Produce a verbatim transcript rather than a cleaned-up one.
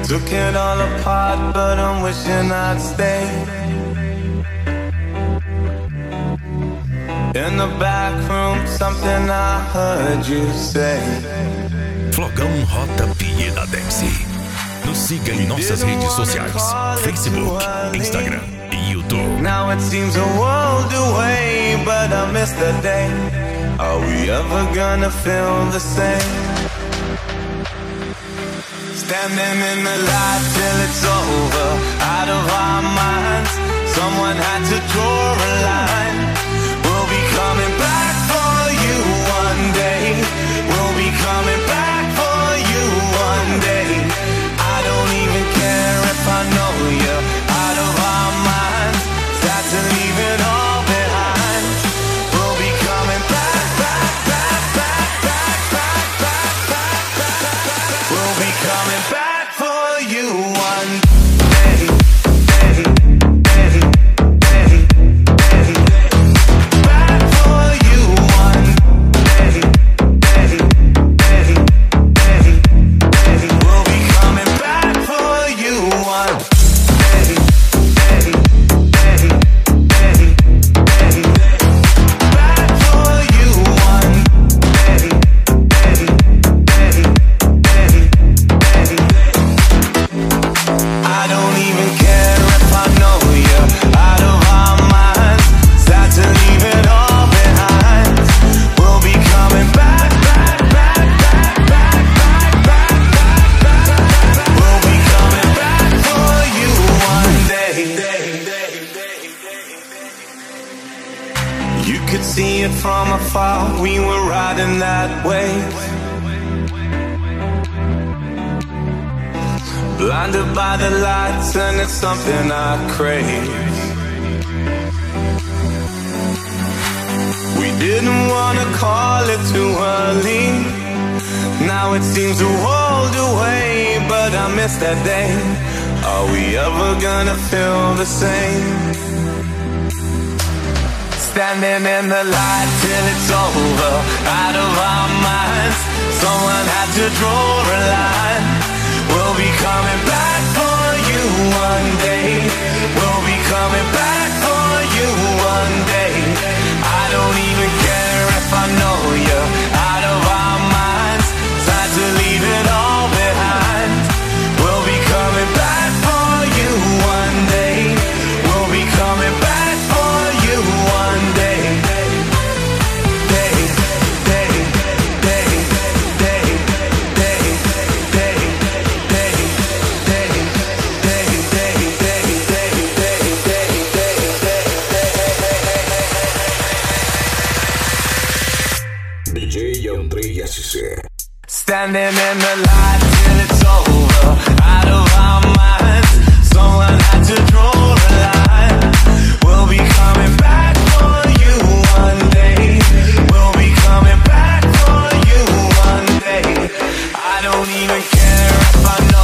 Took it all apart, but I'm wishing I'd stay. In the back room, something I heard you say. Flogão Rota Pieda Dance. Nos siga em nossas redes sociais: Facebook, Instagram e YouTube. Now it seems a world away, but I miss the day. Are we ever gonna feel the same? Standing in the light till it's over, out of our minds. Someone had to draw a line. We'll be coming back for you one day. We'll be coming back for you one day. I don't even care if I know you're out of our minds. Sad to leave it all behind. We'll be coming back, back, back, back, back, back, back, back, back, back. We'll be coming back for you one day, day, day, day, day. Back for you one day, day, day, day, day. We'll be coming back for you one day, day, day, day, day. Back for you one day, day, day, day, day. I don't even care if I know you're out of our minds. Sad to leave it all behind. We'll be coming back, back, back, back, back, back, back, back, back. We'll be coming back for you one day. You could see it from afar, we were riding that wave. Blinded by the lights, and it's something I crave. We didn't wanna call it too early. Now it seems a world away, but I miss that day. Are we ever gonna feel the same? Standing in the light till it's over, out of our minds. Someone had to draw a line. We'll be coming back for you one day. We'll be coming back for you one day. I don't even care if I know you're out of our minds. Time to leave it all behind. We'll be coming back for you one day. We'll be coming back for you one day. Day, day, day, day, day, day, day, day, day, day, day, day, day, day, day, day. D J Andrei S C. Standing in the light till it's over, out of our minds. Someone had to draw a line. We'll be coming back for you one day. We'll be coming back for you one day. I don't even care if I know